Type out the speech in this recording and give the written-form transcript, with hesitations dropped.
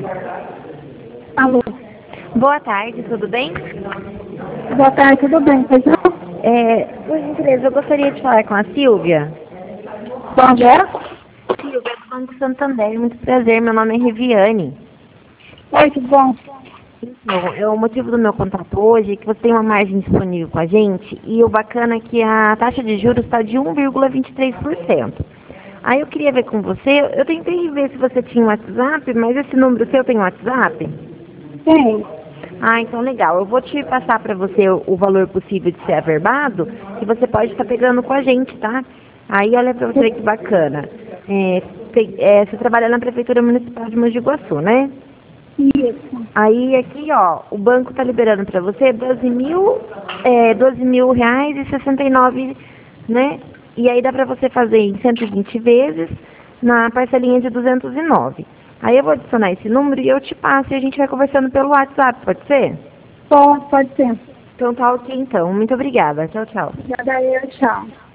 Alô. Boa tarde, tudo bem? Boa tarde, tudo bem? Pois não? Por gentileza, eu gostaria de falar com a Silvia. Bom dia. Silvia, do Banco Santander, muito prazer, meu nome é Riviane. Oi, tudo bom? Então, o motivo do meu contato hoje é que você tem uma margem disponível com a gente e o bacana é que a taxa de juros está de 1,23%. Aí eu queria ver com você, eu tentei ver se você tinha um WhatsApp, mas esse número seu tem um WhatsApp? Tem. Ah, então legal. Eu vou te passar para você o valor possível de ser averbado que você pode estar pegando com a gente, tá? Aí olha para você ver que bacana. Você trabalha na Prefeitura Municipal de Mogi Guaçu, né? Isso. Aí aqui, ó, o banco tá liberando para você 12 mil reais e 69, né? E aí dá para você fazer em 120 vezes na parcelinha de 209. Aí eu vou adicionar esse número e eu te passo e a gente vai conversando pelo WhatsApp, pode ser? Pode ser. Então tá ok então. Muito obrigada. Tchau, tchau. Obrigada eu, tchau.